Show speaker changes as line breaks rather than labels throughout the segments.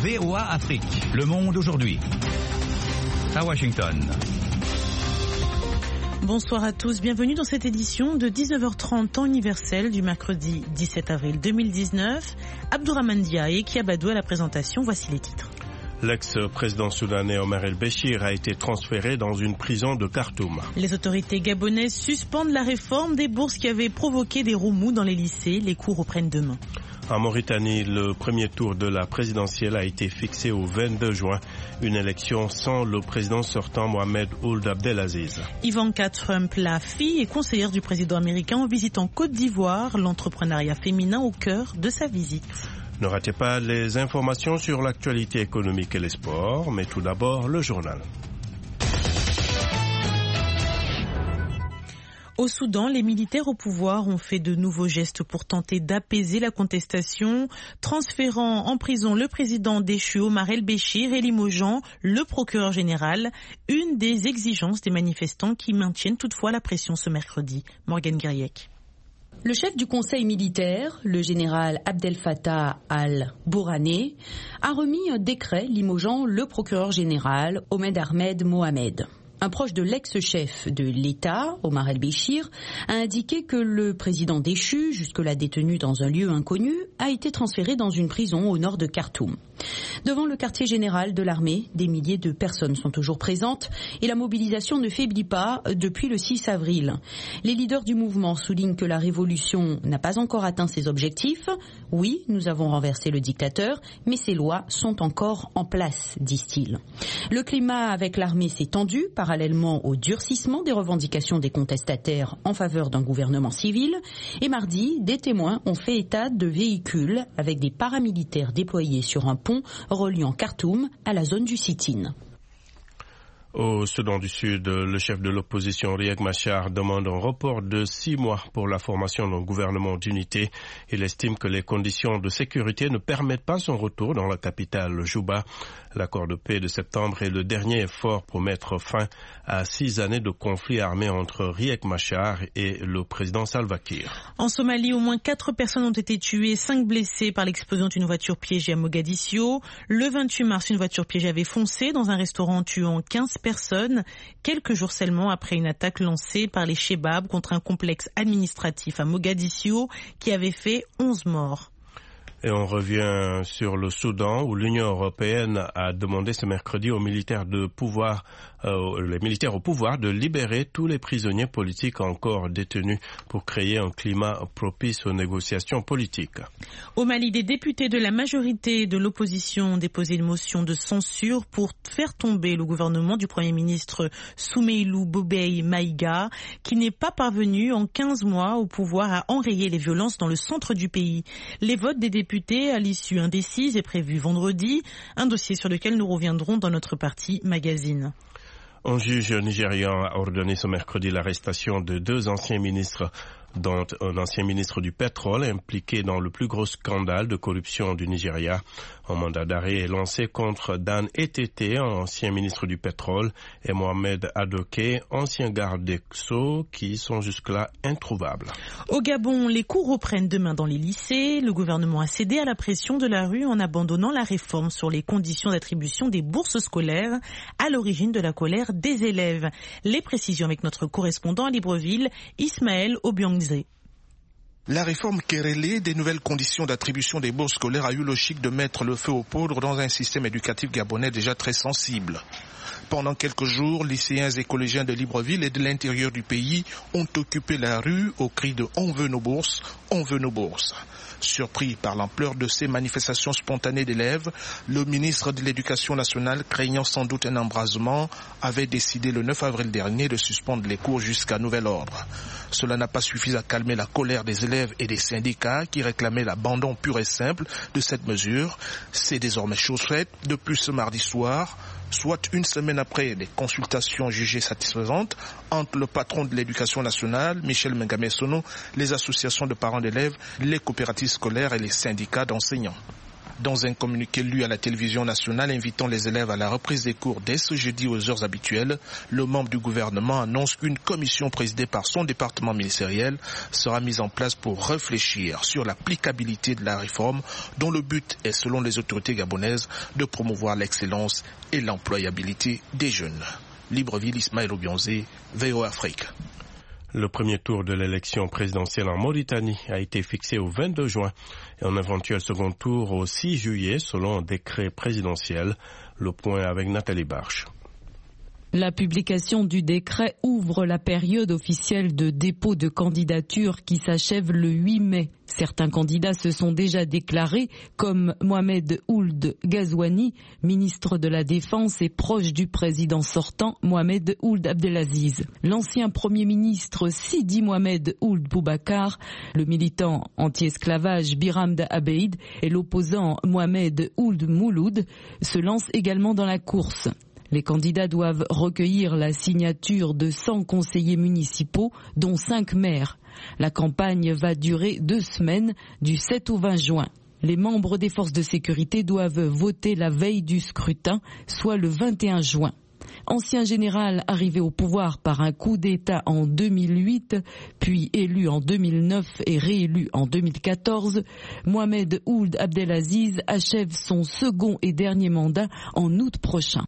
VOA Afrique. Le monde aujourd'hui. À Washington.
Bonsoir à tous, bienvenue dans cette édition de 19h30 temps universel du mercredi 17 avril 2019. Abdourahmane Diaye et Kiabadou à la présentation, voici les titres.
L'ex-président soudanais Omar el-Béchir a été transféré dans une prison de Khartoum.
Les autorités gabonaises suspendent la réforme des bourses qui avait provoqué des remous dans les lycées. Les cours reprennent demain.
En Mauritanie, le premier tour de la présidentielle a été fixé au 22 juin. Une élection sans le président sortant Mohamed Ould Abdelaziz.
Ivanka Trump, la fille et conseillère du président américain en visite en Côte d'Ivoire, l'entrepreneuriat féminin au cœur de sa visite.
Ne ratez pas les informations sur l'actualité économique et les sports, mais tout d'abord le journal.
Au Soudan, les militaires au pouvoir ont fait de nouveaux gestes pour tenter d'apaiser la contestation, transférant en prison le président déchu Omar el-Béchir et limogeant le procureur général, une des exigences des manifestants qui maintiennent toutefois la pression ce mercredi. Morgane Guiriec.
Le chef du conseil militaire, le général Abdel Fattah al-Bourhané, a remis un décret limogeant le procureur général Ould Ahmed Mohamed. Un proche de l'ex-chef de l'État, Omar el-Béchir, a indiqué que le président déchu, jusque-là détenu dans un lieu inconnu, a été transféré dans une prison au nord de Khartoum. Devant le quartier général de l'armée, des milliers de personnes sont toujours présentes et la mobilisation ne faiblit pas depuis le 6 avril. Les leaders du mouvement soulignent que la révolution n'a pas encore atteint ses objectifs. Oui, nous avons renversé le dictateur, mais ces lois sont encore en place, disent-ils. Le climat avec l'armée s'est tendu parallèlement au durcissement des revendications des contestataires en faveur d'un gouvernement civil. Et mardi, des témoins ont fait état de véhicules avec des paramilitaires déployés sur un pont reliant Khartoum à la zone du sit-in.
Au Soudan du Sud, le chef de l'opposition Riek Machar demande un report de 6 mois pour la formation d'un gouvernement d'unité. Il estime que les conditions de sécurité ne permettent pas son retour dans la capitale Juba. L'accord de paix de septembre est le dernier effort pour mettre fin à 6 années de conflit armé entre Riek Machar et le président Salva Kiir.
En Somalie, au moins 4 personnes ont été tuées, 5 blessées par l'explosion d'une voiture piégée à Mogadiscio. Le 28 mars, une voiture piégée avait foncé dans un restaurant tuant 15 personnes, quelques jours seulement après une attaque lancée par les Chebabs contre un complexe administratif à Mogadiscio qui avait fait 11 morts.
Et on revient sur le Soudan où l'Union européenne a demandé ce mercredi aux militaires au pouvoir de libérer tous les prisonniers politiques encore détenus pour créer un climat propice aux négociations politiques.
Au Mali, des députés de la majorité et de l'opposition ont déposé une motion de censure pour faire tomber le gouvernement du Premier ministre Soumeilou Boubèye Maïga, qui n'est pas parvenu en 15 mois au pouvoir à enrayer les violences dans le centre du pays. Les votes des députés à l'issue indécise est prévu vendredi, un dossier sur lequel nous reviendrons dans notre partie magazine.
Un juge nigérian a ordonné ce mercredi l'arrestation de 2 anciens ministres, dont un ancien ministre du pétrole impliqué dans le plus gros scandale de corruption du Nigeria. Un mandat d'arrêt est lancé contre Dan Etete, ancien ministre du pétrole, et Mohamed Adoke, ancien garde des Sceaux, qui sont jusque-là introuvables.
Au Gabon, les cours reprennent demain dans les lycées. Le gouvernement a cédé à la pression de la rue en abandonnant la réforme sur les conditions d'attribution des bourses scolaires, à l'origine de la colère des élèves. Les précisions avec notre correspondant à Libreville, Ismaël Obiangze.
La réforme querellée des nouvelles conditions d'attribution des bourses scolaires a eu le chic de mettre le feu aux poudres dans un système éducatif gabonais déjà très sensible. Pendant quelques jours, lycéens et collégiens de Libreville et de l'intérieur du pays ont occupé la rue au cri de « On veut nos bourses, on veut nos bourses ». Surpris par l'ampleur de ces manifestations spontanées d'élèves, le ministre de l'Éducation nationale, craignant sans doute un embrasement, avait décidé le 9 avril dernier de suspendre les cours jusqu'à nouvel ordre. Cela n'a pas suffi à calmer la colère des élèves et des syndicats qui réclamaient l'abandon pur et simple de cette mesure. C'est désormais chose faite depuis ce mardi soir, soit une semaine après les consultations jugées satisfaisantes entre le patron de l'Éducation nationale, Michel Mengamé-Sono, les associations de parents d'élèves, les coopératives scolaires et les syndicats d'enseignants. Dans un communiqué lu à la télévision nationale invitant les élèves à la reprise des cours dès ce jeudi aux heures habituelles, le membre du gouvernement annonce qu'une commission présidée par son département ministériel sera mise en place pour réfléchir sur l'applicabilité de la réforme dont le but est, selon les autorités gabonaises, de promouvoir l'excellence et l'employabilité des jeunes. Libreville, Ismaël Obionzé, VOA Afrique.
Le premier tour de l'élection présidentielle en Mauritanie a été fixé au 22 juin et un éventuel second tour au 6 juillet selon un décret présidentiel. Le point avec Nathalie Barche.
La publication du décret ouvre la période officielle de dépôt de candidature qui s'achève le 8 mai. Certains candidats se sont déjà déclarés, comme Mohamed Ould Ghazouani, ministre de la Défense et proche du président sortant, Mohamed Ould Abdelaziz. L'ancien Premier ministre Sidi Mohamed Ould Boubacar, le militant anti-esclavage Biram Da Abeid et l'opposant Mohamed Ould Mouloud se lancent également dans la course. Les candidats doivent recueillir la signature de 100 conseillers municipaux, dont 5 maires. La campagne va durer 2 semaines, du 7 au 20 juin. Les membres des forces de sécurité doivent voter la veille du scrutin, soit le 21 juin. Ancien général arrivé au pouvoir par un coup d'État en 2008, puis élu en 2009 et réélu en 2014, Mohamed Ould Abdelaziz achève son second et dernier mandat en août prochain.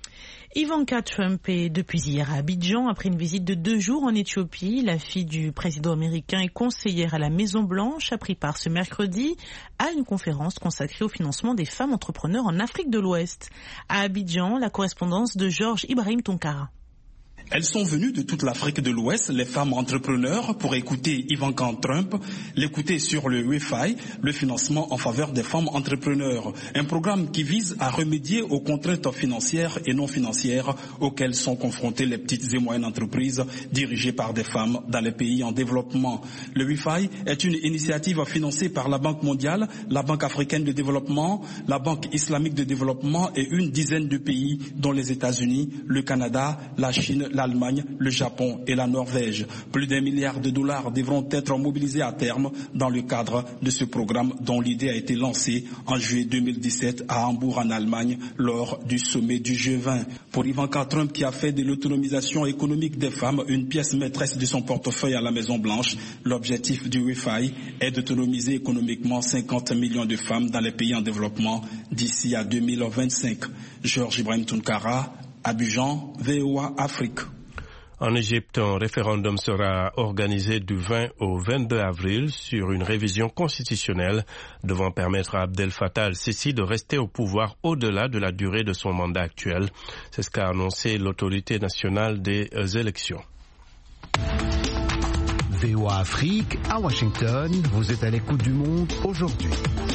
Ivanka Trump est depuis hier à Abidjan après une visite de 2 jours en Éthiopie. La fille du président américain et conseillère à la Maison-Blanche a pris part ce mercredi à une conférence consacrée au financement des femmes entrepreneurs en Afrique de l'Ouest. À Abidjan, la correspondance de Georges Ibrahim Tonkara.
Elles sont venues de toute l'Afrique de l'Ouest, les femmes entrepreneurs, pour écouter Ivanka Trump, l'écouter sur le Wi-Fi, le financement en faveur des femmes entrepreneurs. Un programme qui vise à remédier aux contraintes financières et non financières auxquelles sont confrontées les petites et moyennes entreprises dirigées par des femmes dans les pays en développement. Le Wi-Fi est une initiative financée par la Banque mondiale, la Banque africaine de développement, la Banque islamique de développement et une dizaine de pays, dont les États-Unis, le Canada, la Chine, l'Allemagne, le Japon et la Norvège. Plus d'$1 milliard devront être mobilisés à terme dans le cadre de ce programme dont l'idée a été lancée en juillet 2017 à Hambourg en Allemagne lors du sommet du G20. Pour Ivanka Trump, qui a fait de l'autonomisation économique des femmes une pièce maîtresse de son portefeuille à la Maison-Blanche, l'objectif du Wi-Fi est d'autonomiser économiquement 50 millions de femmes dans les pays en développement d'ici à 2025. Georges Ibrahim Tonkara, Abidjan, VOA Afrique.
En Égypte, un référendum sera organisé du 20 au 22 avril sur une révision constitutionnelle devant permettre à Abdel Fattah al-Sisi de rester au pouvoir au-delà de la durée de son mandat actuel. C'est ce qu'a annoncé l'autorité nationale des élections.
VOA Afrique, à Washington, vous êtes à l'écoute du monde aujourd'hui.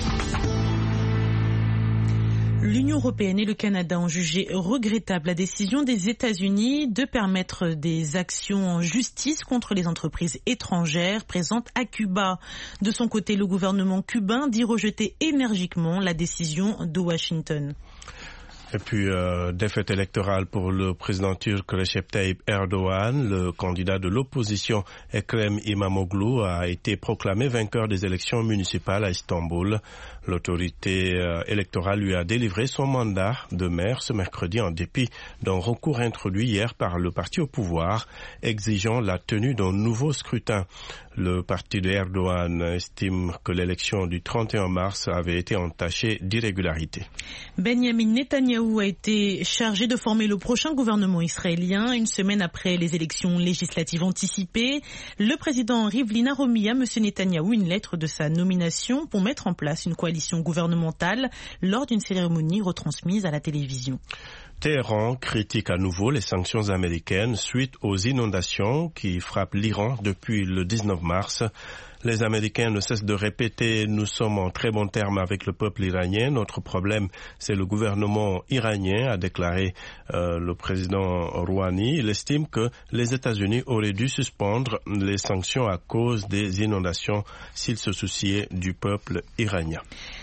L'Union européenne et le Canada ont jugé regrettable la décision des États-Unis de permettre des actions en justice contre les entreprises étrangères présentes à Cuba. De son côté, le gouvernement cubain dit rejeter énergiquement la décision de Washington.
Et puis, défaite électorale pour le président turc Recep Tayyip Erdogan. Le candidat de l'opposition Ekrem İmamoğlu a été proclamé vainqueur des élections municipales à Istanbul. L'autorité électorale lui a délivré son mandat de maire ce mercredi en dépit d'un recours introduit hier par le parti au pouvoir exigeant la tenue d'un nouveau scrutin. Le parti d'Erdogan estime que l'élection du 31 mars avait été entachée d'irrégularités.
Benjamin Netanyahou a été chargé de former le prochain gouvernement israélien. Une semaine après les élections législatives anticipées, le président Rivlin a remis à M. Netanyahou une lettre de sa nomination pour mettre en place une coalition gouvernementale lors d'une cérémonie retransmise à la télévision.
Téhéran critique à nouveau les sanctions américaines suite aux inondations qui frappent l'Iran depuis le 19 mars. Les Américains ne cessent de répéter « Nous sommes en très bons termes avec le peuple iranien. Notre problème, c'est le gouvernement iranien », a déclaré le président Rouhani. Il estime que les États-Unis auraient dû suspendre les sanctions à cause des inondations s'ils se souciaient du peuple iranien.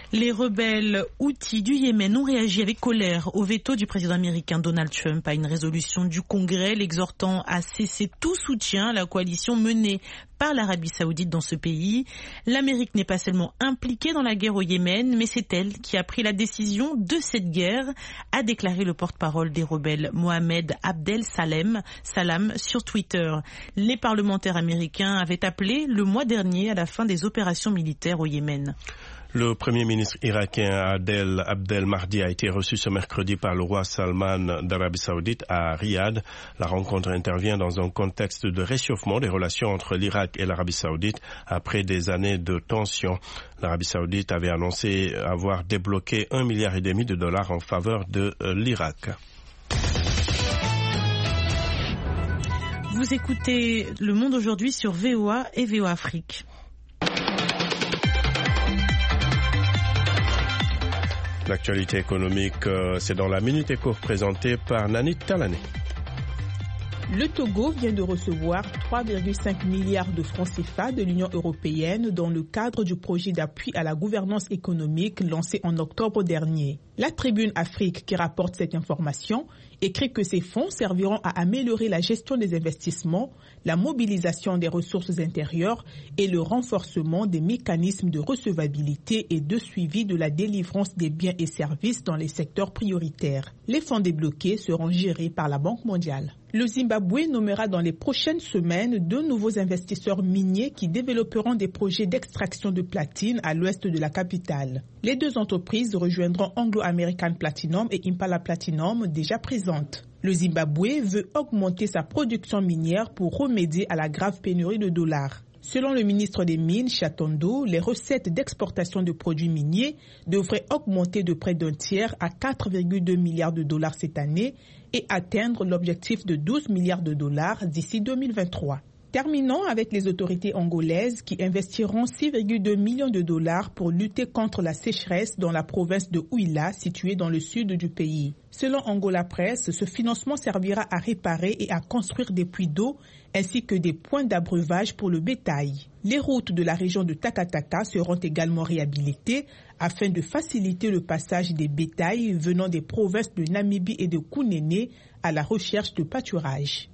Les rebelles Houthis du Yémen ont réagi avec colère au veto du président américain Donald Trump à une résolution du Congrès l'exhortant à cesser tout soutien à la coalition menée par l'Arabie Saoudite dans ce pays. L'Amérique n'est pas seulement impliquée dans la guerre au Yémen, mais c'est elle qui a pris la décision de cette guerre, a déclaré le porte-parole des rebelles Mohamed Abdel Salam sur Twitter. Les parlementaires américains avaient appelé le mois dernier à la fin des opérations militaires au Yémen.
Le Premier ministre irakien Adel Abdel Mahdi a été reçu ce mercredi par le roi Salman d'Arabie Saoudite à Riyad. La rencontre intervient dans un contexte de réchauffement des relations entre l'Irak et l'Arabie Saoudite après des années de tensions. L'Arabie Saoudite avait annoncé avoir débloqué $1,5 milliard en faveur de l'Irak.
Vous écoutez Le Monde aujourd'hui sur VOA et VOA Afrique.
L'actualité économique, c'est dans la Minute Éco présentée par Nanit Talané.
Le Togo vient de recevoir 3,5 milliards de francs CFA de l'Union européenne dans le cadre du projet d'appui à la gouvernance économique lancé en octobre dernier. La Tribune Afrique, qui rapporte cette information, écrit que ces fonds serviront à améliorer la gestion des investissements, la mobilisation des ressources intérieures et le renforcement des mécanismes de recevabilité et de suivi de la délivrance des biens et services dans les secteurs prioritaires. Les fonds débloqués seront gérés par la Banque mondiale. Le Zimbabwe nommera dans les prochaines semaines 2 nouveaux investisseurs miniers qui développeront des projets d'extraction de platine à l'ouest de la capitale. Les 2 entreprises rejoindront Anglo American Platinum et Impala Platinum déjà présentes. Le Zimbabwe veut augmenter sa production minière pour remédier à la grave pénurie de dollars. Selon le ministre des Mines, Chatondo, les recettes d'exportation de produits miniers devraient augmenter de près d'un tiers à 4,2 milliards de dollars cette année et atteindre l'objectif de 12 milliards de dollars d'ici 2023. Terminons avec les autorités angolaises qui investiront 6,2 millions de dollars pour lutter contre la sécheresse dans la province de Huila, située dans le sud du pays. Selon Angola Press, ce financement servira à réparer et à construire des puits d'eau ainsi que des points d'abreuvage pour le bétail. Les routes de la région de Takataka seront également réhabilitées afin de faciliter le passage des bétails venant des provinces de Namibie et de Kunene à la recherche de pâturage.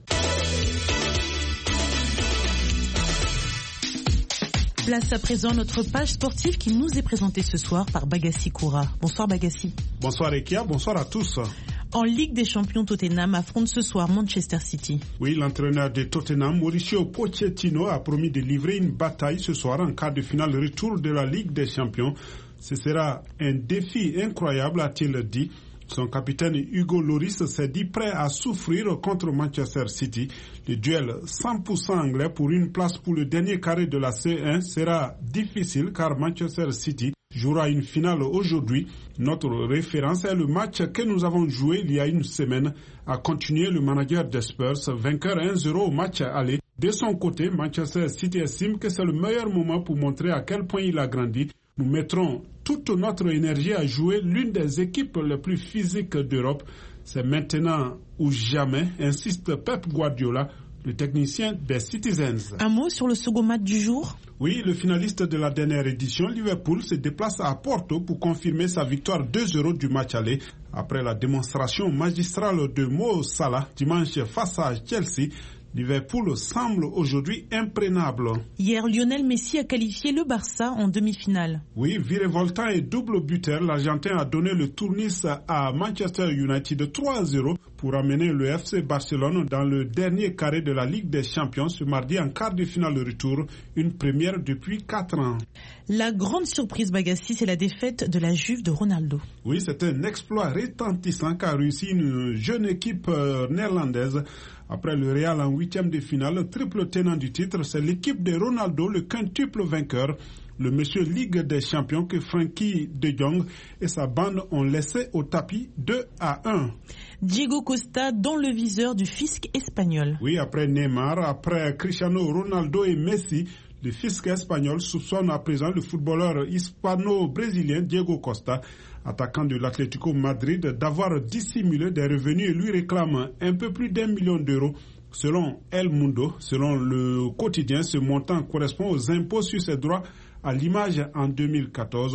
Place à présent notre page sportive qui nous est présentée ce soir par Bagassi Koura. Bonsoir Bagassi.
Bonsoir Ekia, bonsoir à tous.
En Ligue des Champions, Tottenham affronte ce soir Manchester City.
Oui, l'entraîneur de Tottenham, Mauricio Pochettino, a promis de livrer une bataille ce soir en quart de finale retour de la Ligue des Champions. Ce sera un défi incroyable, a-t-il dit. Son capitaine Hugo Lloris s'est dit prêt à souffrir contre Manchester City. Le duel 100% anglais pour une place pour le dernier carré de la C1 sera difficile car Manchester City jouera une finale aujourd'hui. Notre référence est le match que nous avons joué il y a une semaine, a continué le manager des Spurs, vainqueur 1-0 au match aller. De son côté, Manchester City estime que c'est le meilleur moment pour montrer à quel point il a grandi. Nous mettrons toute notre énergie à jouer l'une des équipes les plus physiques d'Europe. C'est maintenant ou jamais, insiste Pep Guardiola, le technicien des Citizens.
Un mot sur le second match du jour ?
Oui, le finaliste de la dernière édition, Liverpool, se déplace à Porto pour confirmer sa victoire 2-0 du match aller. Après la démonstration magistrale de Mo Salah dimanche face à Chelsea, Liverpool semble aujourd'hui imprégnable.
Hier, Lionel Messi a qualifié le Barça en demi-finale.
Oui, virevoltant et double buteur, l'Argentin a donné le tournis à Manchester United 3-0 pour amener le FC Barcelone dans le dernier carré de la Ligue des Champions ce mardi en quart de finale retour, une première depuis 4 ans.
La grande surprise Bagassi, c'est la défaite de la Juve de Ronaldo.
Oui, c'est un exploit retentissant qu'a réussi une jeune équipe néerlandaise. Après le Real en 8e de finale, triple tenant du titre, c'est l'équipe de Ronaldo, le quintuple vainqueur, le monsieur Ligue des Champions que Frenkie de Jong et sa bande ont laissé au tapis 2-1.
Diego Costa dans le viseur du fisc espagnol.
Oui, après Neymar, après Cristiano Ronaldo et Messi, le fisc espagnol soupçonne à présent le footballeur hispano-brésilien Diego Costa, attaquant de l'Atlético Madrid, d'avoir dissimulé des revenus et lui réclame un peu plus d'1 million d'euros. Selon El Mundo, selon le quotidien, ce montant correspond aux impôts sur ses droits à l'image en 2014.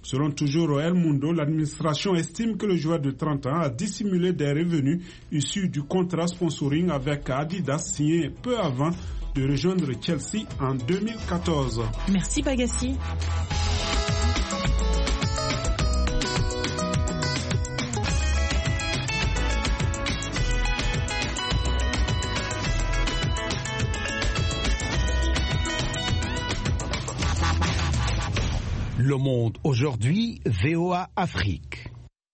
Selon toujours El Mundo, l'administration estime que le joueur de 30 ans a dissimulé des revenus issus du contrat sponsoring avec Adidas signé peu avant de rejoindre Chelsea en 2014.
Merci Bagassi.
Le Monde aujourd'hui, VOA Afrique.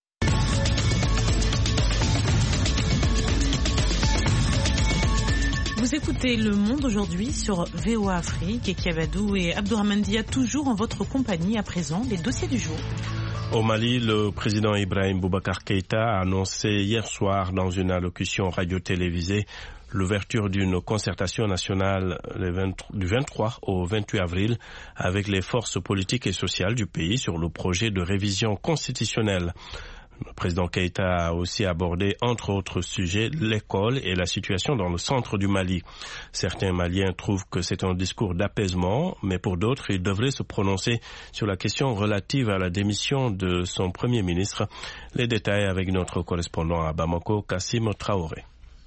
Vous écoutez Le Monde aujourd'hui sur VOA Afrique et Kiavadou et Abdourahmane Dia toujours en votre compagnie. À présent, les dossiers du jour.
Au Mali, le président Ibrahim Boubacar Keïta a annoncé hier soir dans une allocution radio-télévisée l'ouverture d'une concertation nationale du 23 au 28 avril avec les forces politiques et sociales du pays sur le projet de révision constitutionnelle. Le président Keïta a aussi abordé, entre autres sujets, l'école et la situation dans le centre du Mali. Certains Maliens trouvent que c'est un discours d'apaisement, mais pour d'autres, il devrait se prononcer sur la question relative à la démission de son Premier ministre. Les détails avec notre correspondant à Bamako, Kassim Traoré.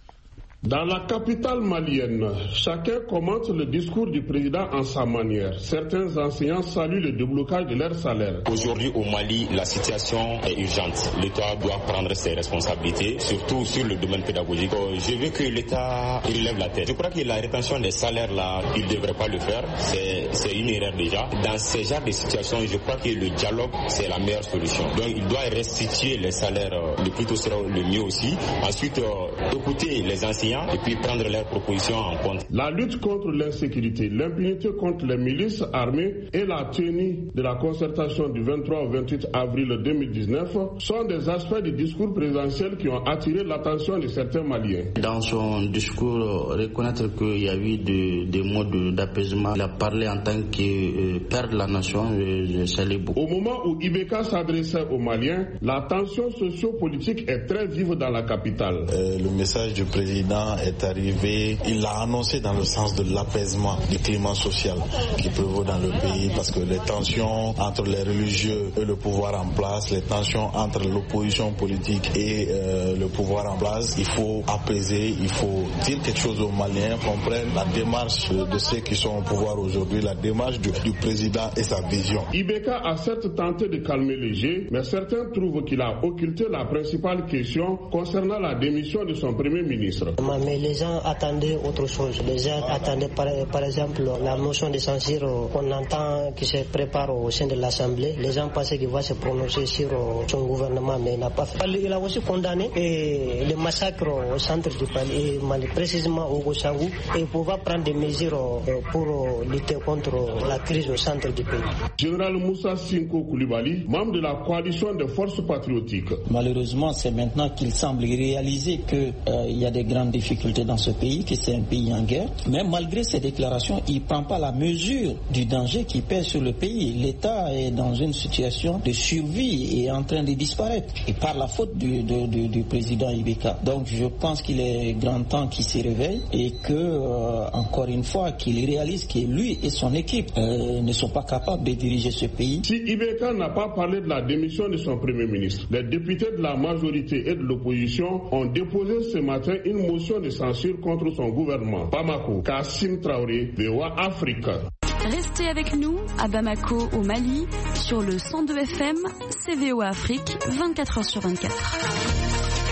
Dans la capitale malienne, chacun commente le discours du président en sa manière. Certains enseignants saluent le déblocage de leur salaire.
Aujourd'hui au Mali, la situation est urgente. L'État doit prendre ses responsabilités, surtout sur le domaine pédagogique. Je veux que l'État relève la tête. Je crois que la rétention des salaires, là, il ne devrait pas le faire. C'est une erreur déjà. Dans ce genre de situation, je crois que le dialogue, c'est la meilleure solution. Donc il doit restituer les salaires le plus tôt sera le mieux aussi. Ensuite, écouter les enseignants et puis prendre leurs propositions en compte.
La lutte contre l'insécurité, l'impunité contre les milices armées et la tenue de la concertation du 23 au 28 avril 2019 sont des aspects du discours présidentiel qui ont attiré l'attention de certains Maliens.
Dans son discours, reconnaître qu'il y a eu des mots d'apaisement. Il a parlé en tant que père de la nation, je salue beaucoup.
Au moment où Ibeka s'adressait aux Maliens, la tension socio-politique est très vive dans la capitale.
Le message du président est arrivé, il l'a annoncé dans le sens de l'apaisement du climat social qui prévaut dans le pays, parce que les tensions entre les religieux et le pouvoir en place, les tensions entre l'opposition politique et le pouvoir en place, il faut apaiser, il faut dire quelque chose aux Maliens, comprendre la démarche de ceux qui sont au pouvoir aujourd'hui, la démarche du président et sa vision.
Ibeka a certes tenté de calmer les jeux, mais certains trouvent qu'il a occulté la principale question concernant la démission de son Premier ministre.
Mais les gens attendaient autre chose. Les gens attendaient par exemple la motion de censure qu'on entend qui se prépare au sein de l'Assemblée. Les gens pensaient qu'il va se prononcer sur son gouvernement, mais il n'a pas fait. Il a aussi condamné le massacre au centre du Mali, précisément au Gossangou, et pouvoir prendre des mesures pour lutter contre la crise au centre du pays.
Général Moussa Sinko Koulibaly, membre de la coalition des forces patriotiques.
Malheureusement, c'est maintenant qu'il semble réaliser qu'il y a des grandes difficultés dans ce pays, que c'est un pays en guerre. Mais malgré ces déclarations, il ne prend pas la mesure du danger qui pèse sur le pays. L'État est dans une situation de survie et est en train de disparaître. Et par la faute du président Ibeka. Donc je pense qu'il est grand temps qu'il se réveille et que, encore une fois, qu'il réalise que lui et son équipe ne sont pas capables de diriger ce pays.
Si Ibeka n'a pas parlé de la démission de son Premier ministre, les députés de la majorité et de l'opposition ont déposé ce matin une motion de censure contre son gouvernement. Bamako, Kassim Traoré, VOA Afrique.
Restez avec nous à Bamako, au Mali, sur le 102 FM, c'est VOA Afrique, 24h sur 24.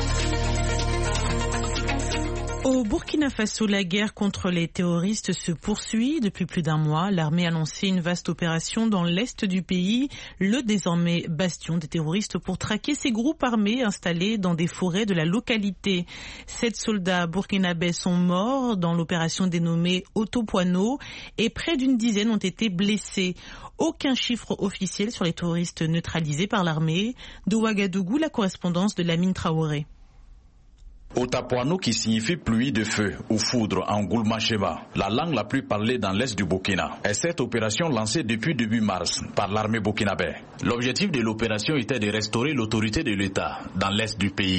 Au Burkina Faso, la guerre contre les terroristes se poursuit. Depuis plus d'un mois, l'armée a lancé une vaste opération dans l'est du pays, le désormais bastion des terroristes, pour traquer ces groupes armés installés dans des forêts de la localité. 7 soldats burkinabés sont morts dans l'opération dénommée Otopoano et près d'une dizaine ont été blessés. Aucun chiffre officiel sur les terroristes neutralisés par l'armée. De Ouagadougou, la correspondance de Lamine Traoré.
Otapoano qui signifie pluie de feu ou foudre en Goulmacheba, la langue la plus parlée dans l'est du Burkina, est cette opération lancée depuis début mars par l'armée burkinabé. L'objectif de l'opération était de restaurer l'autorité de l'État dans l'est du pays.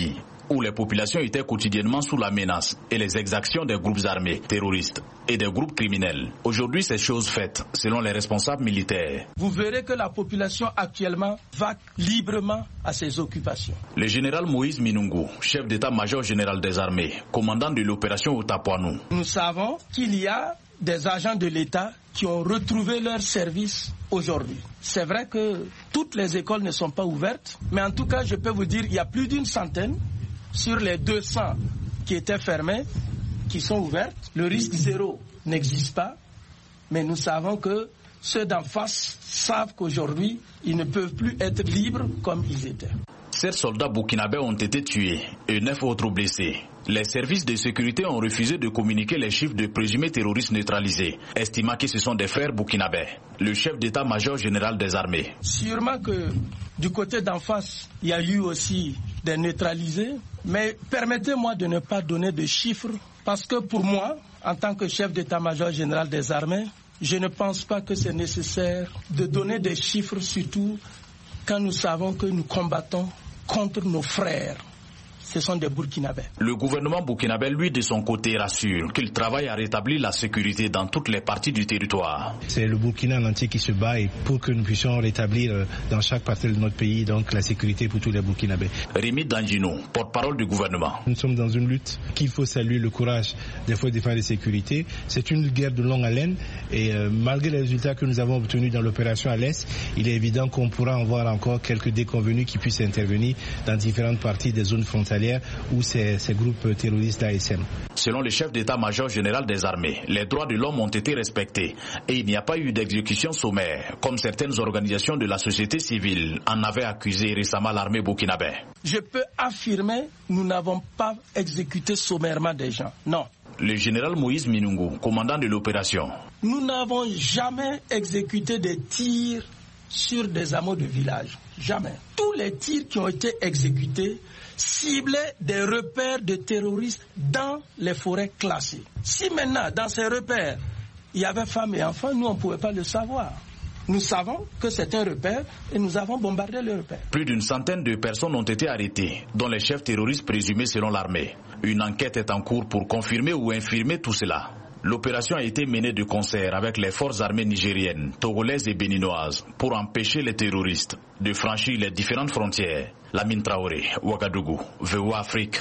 où les populations étaient quotidiennement sous la menace et les exactions des groupes armés, terroristes et des groupes criminels. Aujourd'hui, c'est chose faite, selon les responsables militaires.
Vous verrez que la population actuellement va librement à ses occupations.
Le général Moïse Minungu, chef d'état-major général des armées, commandant de l'opération Otapouanou.
Nous savons qu'il y a des agents de l'État qui ont retrouvé leur service aujourd'hui. C'est vrai que toutes les écoles ne sont pas ouvertes, mais en tout cas, je peux vous dire qu'il y a plus d'une centaine sur les 200 qui étaient fermées, qui sont ouvertes. Le risque zéro n'existe pas, mais nous savons que ceux d'en face savent qu'aujourd'hui, ils ne peuvent plus être libres comme ils étaient.
7 soldats burkinabés ont été tués et 9 autres blessés. Les services de sécurité ont refusé de communiquer les chiffres de présumés terroristes neutralisés, estimant que ce sont des frères burkinabés. Le chef d'état-major général des armées.
Sûrement que du côté d'en face, il y a eu aussi des neutralisés, mais permettez-moi de ne pas donner de chiffres, parce que pour moi, en tant que chef d'état-major général des armées, je ne pense pas que c'est nécessaire de donner des chiffres, surtout quand nous savons que nous combattons contre nos frères. Ce sont des Burkinabés.
Le gouvernement burkinabé, lui, de son côté, rassure qu'il travaille à rétablir la sécurité dans toutes les parties du territoire.
C'est le Burkina en entier qui se bat et pour que nous puissions rétablir dans chaque partie de notre pays donc la sécurité pour tous les Burkinabés.
Rémi Danjino, porte-parole du gouvernement.
Nous sommes dans une lutte qu'il faut saluer le courage des forces de défense et de sécurité. C'est une guerre de longue haleine et malgré les résultats que nous avons obtenus dans l'opération à l'Est, il est évident qu'on pourra en voir encore quelques déconvenus qui puissent intervenir dans différentes parties des zones frontalières où ces groupes terroristes ASM.
Selon le chef d'état-major général des armées, les droits de l'homme ont été respectés et il n'y a pas eu d'exécution sommaire, comme certaines organisations de la société civile en avaient accusé récemment l'armée burkinabé.
Je peux affirmer, nous n'avons pas exécuté sommairement des gens, non.
Le général Moïse Minungu, commandant de l'opération.
Nous n'avons jamais exécuté des tirs sur des hameaux de village, jamais. Tous les tirs qui ont été exécutés ciblaient des repères de terroristes dans les forêts classées. Si maintenant, dans ces repères, il y avait femmes et enfants, nous, on ne pouvait pas le savoir. Nous savons que c'est un repère et nous avons bombardé le repère.
Plus d'une centaine de personnes ont été arrêtées, dont les chefs terroristes présumés selon l'armée. Une enquête est en cours pour confirmer ou infirmer tout cela. L'opération a été menée de concert avec les forces armées nigériennes, togolaises et béninoises pour empêcher les terroristes de franchir les différentes frontières. Lamine Traoré, Ouagadougou, VOA Afrique.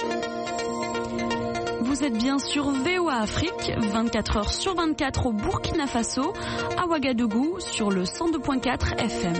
Vous êtes bien sur VOA Afrique, 24 heures sur 24 au Burkina Faso, à Ouagadougou sur le 102.4 FM.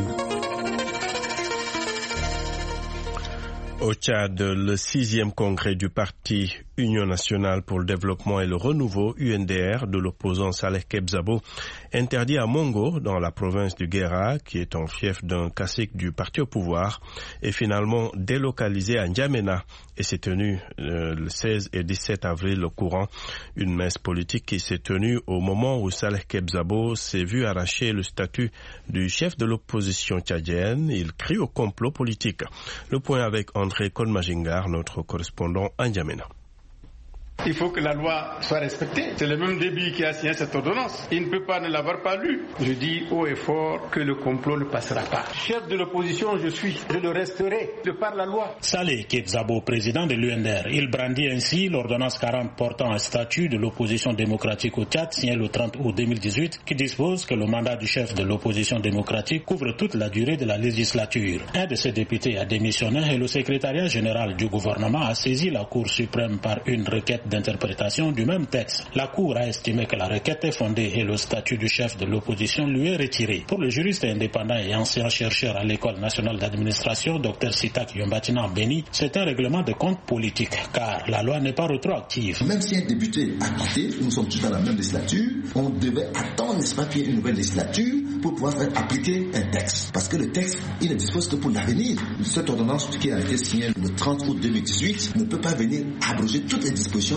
Au Tchad, le 6e congrès du parti Union nationale pour le développement et le renouveau, UNDR, de l'opposant Saleh Kebzabo, interdit à Mongo, dans la province du Guéra, qui est en fief d'un cacique du parti au pouvoir, est finalement délocalisé à N'Djamena et s'est tenu le 16 et 17 avril au courant. Une messe politique qui s'est tenue au moment où Saleh Kebzabo s'est vu arracher le statut du chef de l'opposition tchadienne. Il crie au complot politique. Le point avec André Kolmagingar, notre correspondant à N'Djamena.
Il faut que la loi soit respectée. C'est le même débit qui a signé cette ordonnance. Il ne peut pas ne l'avoir pas lu. Je dis haut et fort que le complot ne passera pas. Chef de l'opposition, je le resterai de par la loi.
Saleh Kebzabo, président de l'UNDR, il brandit ainsi l'ordonnance 40 portant un statut de l'opposition démocratique au Tchad, signé le 30 août 2018, qui dispose que le mandat du chef de l'opposition démocratique couvre toute la durée de la législature. Un de ses députés a démissionné et le secrétariat général du gouvernement a saisi la Cour suprême par une requête d'interprétation du même texte. La Cour a estimé que la requête est fondée et le statut du chef de l'opposition lui est retiré. Pour le juriste indépendant et ancien chercheur à l'École nationale d'administration, Dr Sitak Yombatina Beni, c'est un règlement de compte politique, car la loi n'est pas rétroactive.
Même si un député a quitté, nous sommes tous dans la même législature, on devait attendre, n'est-ce pas, qu'il y ait une nouvelle législature pour pouvoir faire appliquer un texte. Parce que le texte, il ne dispose que pour l'avenir. Cette ordonnance qui a été signée le 30 août 2018 ne peut pas venir abroger toutes les dispositions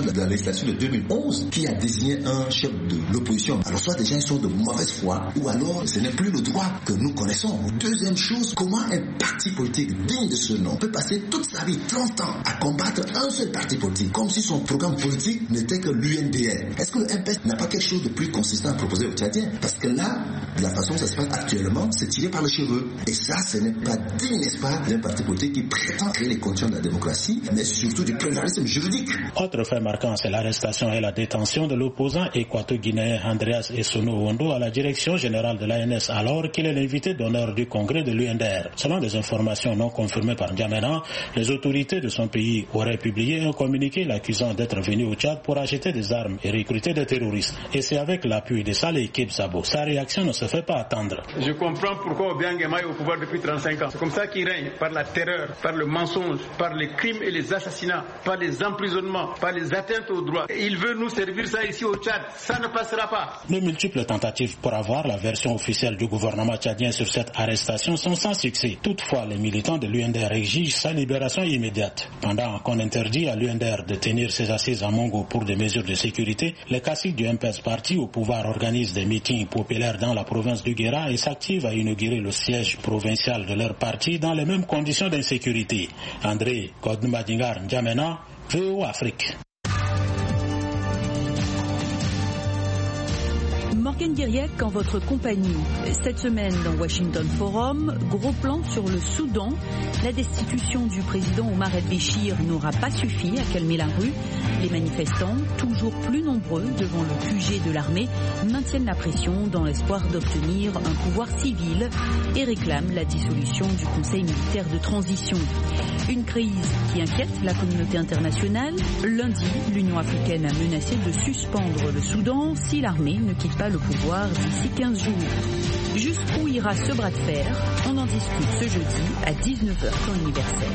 de la législation de 2011 qui a désigné un chef de l'opposition. Alors soit des gens sont de mauvaise foi, ou alors ce n'est plus le droit que nous connaissons. Deuxième chose, comment un parti politique digne de ce nom peut passer toute sa vie, 30 ans, à combattre un seul parti politique, comme si son programme politique n'était que l'UNDR. Est-ce que le MPS n'a pas quelque chose de plus consistant à proposer aux Tchadiens? Parce que là, de la façon dont ça se passe actuellement, c'est tiré par les cheveux. Et ça, ce n'est pas digne, n'est-ce pas, d'un parti politique qui prétend créer les conditions de la démocratie, mais surtout du pluralisme juridique.
Autre fait marquant, c'est l'arrestation et la détention de l'opposant équato-guinéen Andreas Essono Wondo à la direction générale de l'ANS, alors qu'il est l'invité d'honneur du congrès de l'UNDR. Selon des informations non confirmées par N'Djamena, les autorités de son pays auraient publié un communiqué l'accusant d'être venu au Tchad pour acheter des armes et recruter des terroristes. Et c'est avec l'appui de Saleh Kebsabo. Sa réaction ne se fait pas attendre.
Je comprends pourquoi Obiang Nguema est au pouvoir depuis 35 ans. C'est comme ça qu'il règne, par la terreur, par le mensonge, par les crimes et les assassinats, par les emprisonnements, par les atteintes aux droits. Et il veut nous servir ça ici au Tchad. Ça ne passera pas.
De multiples tentatives pour avoir la version officielle du gouvernement tchadien sur cette arrestation sont sans succès. Toutefois, les militants de l'UNDR exigent sa libération immédiate. Pendant qu'on interdit à l'UNDR de tenir ses assises à Mongo pour des mesures de sécurité, les caciques du MPS parti au pouvoir organisent des meetings populaires dans la province du Guéra et s'activent à inaugurer le siège provincial de leur parti dans les mêmes conditions d'insécurité. André Kodmadingar N'Djamena, VOA Afrique.
Morgane Guiriec en votre compagnie. Cette semaine dans Washington Forum, gros plan sur le Soudan. La destitution du président Omar el-Béchir n'aura pas suffi à calmer la rue. Les manifestants, toujours plus nombreux devant le QG de l'armée, maintiennent la pression dans l'espoir d'obtenir un pouvoir civil et réclament la dissolution du Conseil militaire de transition. Une crise qui inquiète la communauté internationale. Lundi, l'Union africaine a menacé de suspendre le Soudan si l'armée ne quitte pas le pouvoir d'ici 15 jours. Jusqu'où ira ce bras de fer? On en discute ce jeudi à 19h temps universel.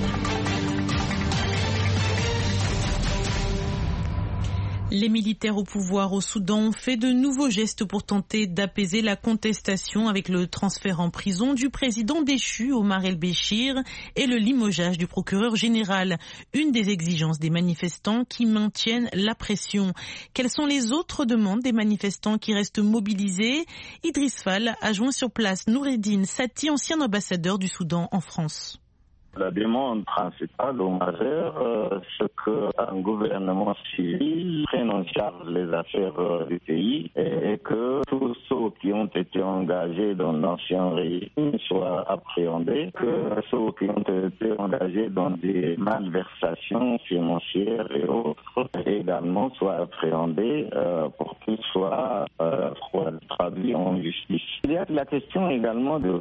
Les militaires au pouvoir au Soudan ont fait de nouveaux gestes pour tenter d'apaiser la contestation avec le transfert en prison du président déchu Omar el-Béchir et le limogeage du procureur général. Une des exigences des manifestants qui maintiennent la pression. Quelles sont les autres demandes des manifestants qui restent mobilisés? Idriss Fall a joint sur place Noureddine Sati, ancien ambassadeur du Soudan en France.
La demande principale ou majeure, c'est qu'un gouvernement civil prenne en charge les affaires du pays et que tous ceux qui ont été engagés dans l'ancien régime soient appréhendés, que ceux qui ont été engagés dans des malversations financières et autres également soient appréhendés pour qu'ils soient traduits en justice. Il y a la question également de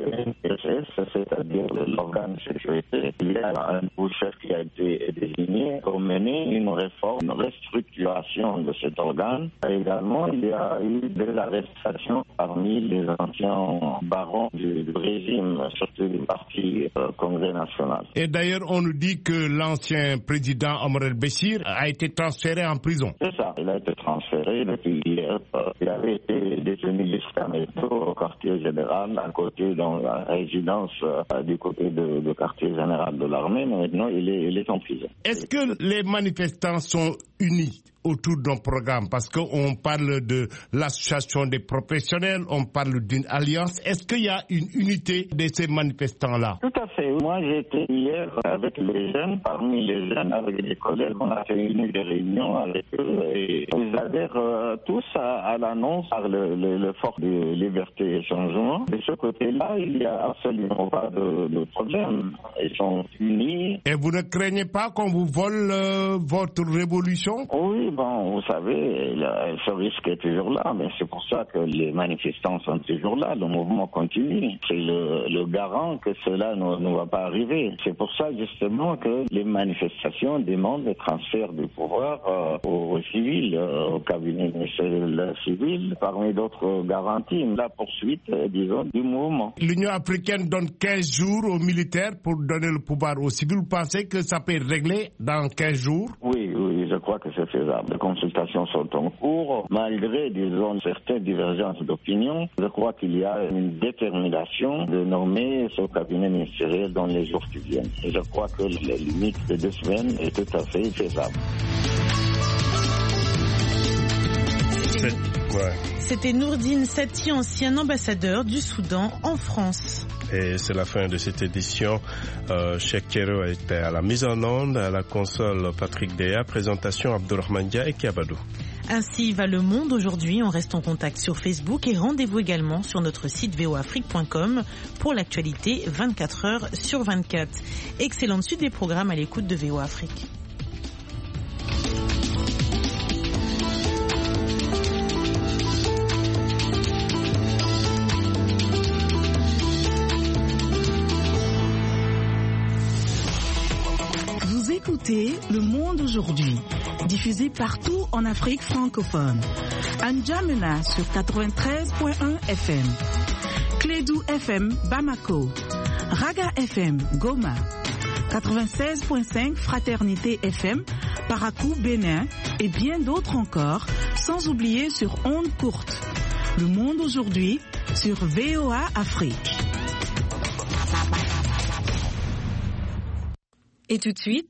NSS, c'est-à-dire l'organe sécuritaire. Il y a un nouveau chef qui a été désigné pour mener une réforme, une restructuration de cet organe. Également, il y a eu des arrestations parmi les anciens barons du régime, surtout du parti Congrès national.
Et d'ailleurs, on nous dit que l'ancien président Omar el-Béchir a été transféré en prison.
C'est ça, il a été transféré depuis hier. Il avait été détenu jusqu'à maintenant au quartier général, à côté dans la résidence du côté de quartier général de l'armée, mais maintenant il est en prison.
Est-ce que les manifestants sont unis autour d'un programme? Parce qu'on parle de l'association des professionnels, on parle d'une alliance. Est-ce qu'il y a une unité de ces manifestants-là?
Tout à fait. Moi, j'étais hier avec les jeunes, parmi les jeunes, avec des collègues, on a fait une des réunions avec eux et ils adhèrent tous à l'annonce par le fort de liberté et changement. De ce côté-là, il n'y a absolument pas de problème. Ils sont unis.
Et vous ne craignez pas qu'on vous vole votre révolution?
Oui, bon, vous savez, ce risque est toujours là, mais c'est pour ça que les manifestants sont toujours là, le mouvement continue. C'est le garant que cela ne va pas arriver. C'est pour ça justement que les manifestations demandent le transfert du pouvoir aux civils, au cabinet ministériel civil, parmi d'autres garanties, la poursuite, disons, du mouvement.
L'Union africaine donne 15 jours aux militaires pour donner le pouvoir aux civils. Vous pensez que ça peut être réglé dans 15 jours?
Oui, je crois que c'est faisable. Les consultations sont en cours. Malgré, disons, certaines divergences d'opinion, je crois qu'il y a une détermination de nommer ce cabinet ministériel dans les jours qui viennent. Et je crois que la limite de 2 semaines est tout à fait faisable.
C'était Nourdine Sati, ancien ambassadeur du Soudan en France.
Et c'est la fin de cette édition. Cheikh Kero était à la mise en onde, à la console Patrick Déa, présentation Abdourahmane Dia et Kiabadou.
Ainsi va le monde aujourd'hui. On reste en contact sur Facebook et rendez-vous également sur notre site voafrique.com pour l'actualité 24 heures sur 24. Excellente suite des programmes à l'écoute de VOA Afrique.
Écoutez Le Monde aujourd'hui, diffusé partout en Afrique francophone. À N'Djamena sur 93.1 FM, Clédou FM Bamako, Raga FM Goma, 96.5 Fraternité FM Parakou Bénin et bien d'autres encore, sans oublier sur ondes courtes. Le Monde aujourd'hui sur VOA Afrique. Et tout de suite,